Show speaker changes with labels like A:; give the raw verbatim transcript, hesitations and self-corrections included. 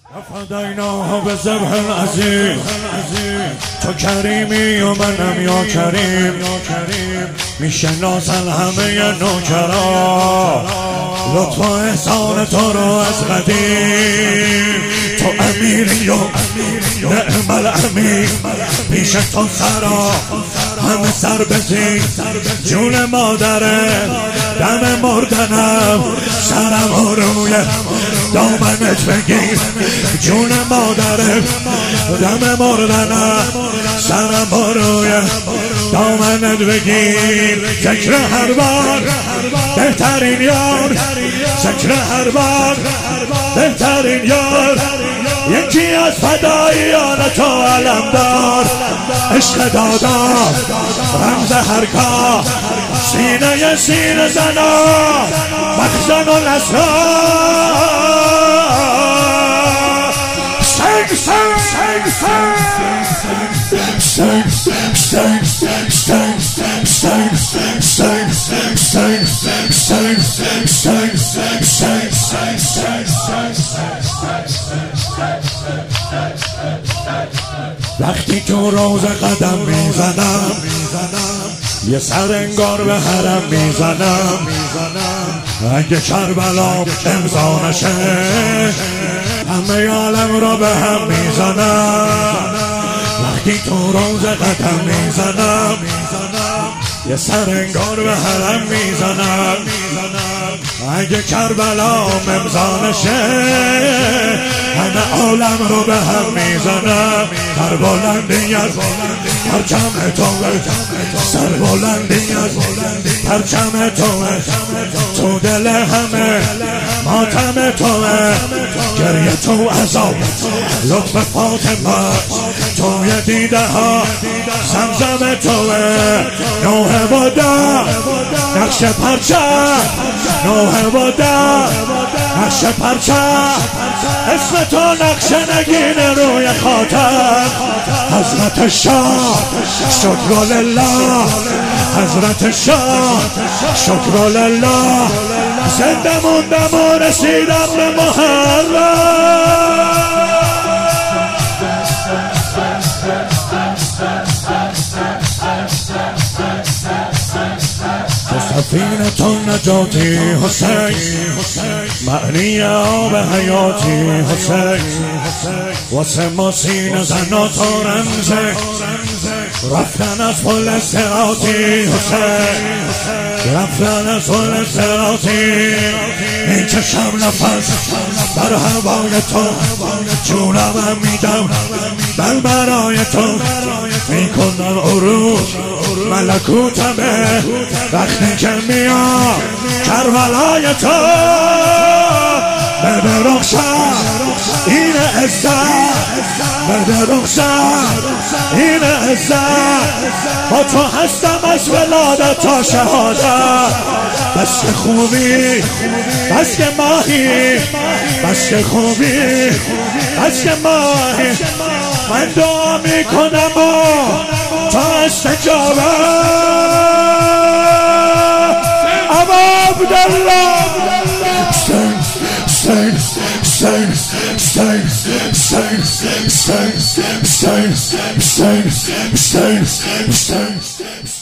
A: فدیناه به ذبح العظیم، تو کریمی و منم یا کریم، میشناسن همه نوکرا لطف و احسان تو رو از قدیم. تو امیری و نعم الامیر، پیش تو سرا همه سر بزین. جون مادره دم مردنم، سرم روی دامنت بگیر. جون مادره دم مردنم، سرم روی دامنت بگیر. ذکر هر بار بهترین یار، ذکر هر بار بهترین یار. یکی از فداییان تو علمدار، عشق دادا رمز هر کار. سینه سینه زنا مخزن و الاسرار. سنگ سنگ سنگ سنگ سنگ سنگ سنگ سنگ سنگ سنگ سنگ وقتی تو روز قدم میزنم، یه سر انگار به حرم میزنم. اگه کربلا امضا نشه، همه عالم را به هم میزنم. وقتی تو روز قدم میزنم، یه سر انگار به حرم میزنم. اگه کربلا امضا نشه، همه عالم رو به هم میزنم. سر بلندی از پرچم توه، سر بلندی از پرچم توه. تو دل همه ماتم توه، گریه تو عذاب لطف فاطمه. توی دیده ها زمزم توه. نوه بودا نقش پرچم، نوه بودا نقش پرچم. اسم تو نقش نگین روی خاتم. حضرت شاه شکر لله، حضرت شاه شکر لله. زنده موندم و رسیدم به محرم. سفینه تو نجاتی حسین، معنی آب حیاتی حسین. واسه ما سینه زنا تو رمزه، رفتن از پل صراطی حسین، رفتن از پل صراطی. میکشم نفس در هوای تو، جونم میدم بل برای تو. میکنم عروج ملکوتمه، وقتی که میام کربلای تو. بده رخصت این عزت، بده رخصت این عزت. با تو هستم از ولادت تا شهادت. بس که خوبی بس که ماهی، بس که خوبی بس که ماهی. من دعا میکنم و تا استجابه. ابا عبدالله سنگ سنگ سنگ سنگ سنگ سنگ سنگ سنگ سنگ سنگ